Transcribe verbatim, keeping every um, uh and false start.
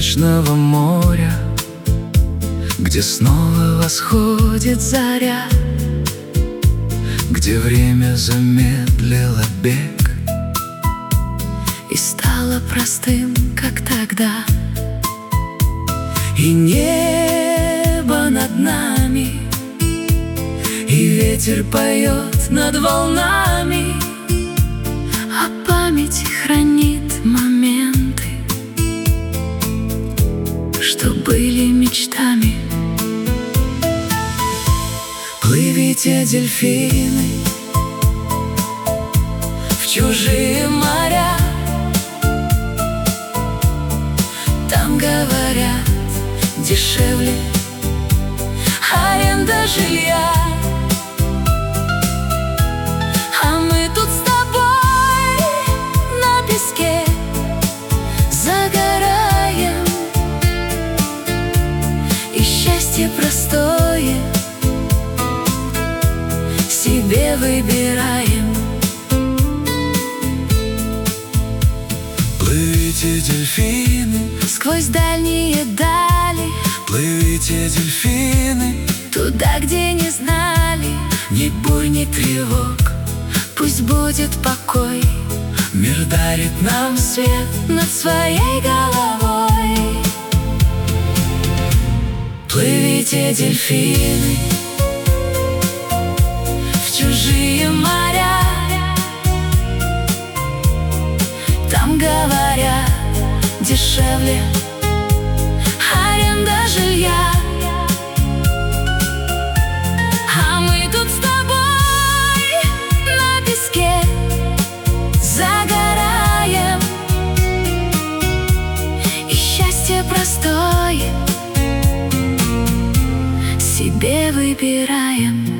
вечного моря, где снова восходит заря, где время замедлило бег и стало простым, как тогда. И небо над нами, и ветер поет над волнами, а память хранит моменты, что были мечтами. Плывите, дельфины, в чужие моря. Там, говорят, дешевле аренда жилья. А мы тут с тобой на песке загораем, и счастье простое себе выбираем. Плывите, дельфины, сквозь дальние дали. плывите, дельфины, туда, где не знали ни бурь, ни тревог, пусть будет покой. мир дарит нам свет над своей головой. Плывите, дельфины, в чужие моря. Там, говорят, дешевле аренда жилья. А мы тут с тобой на песке загораем, и счастье простое себе выбираем.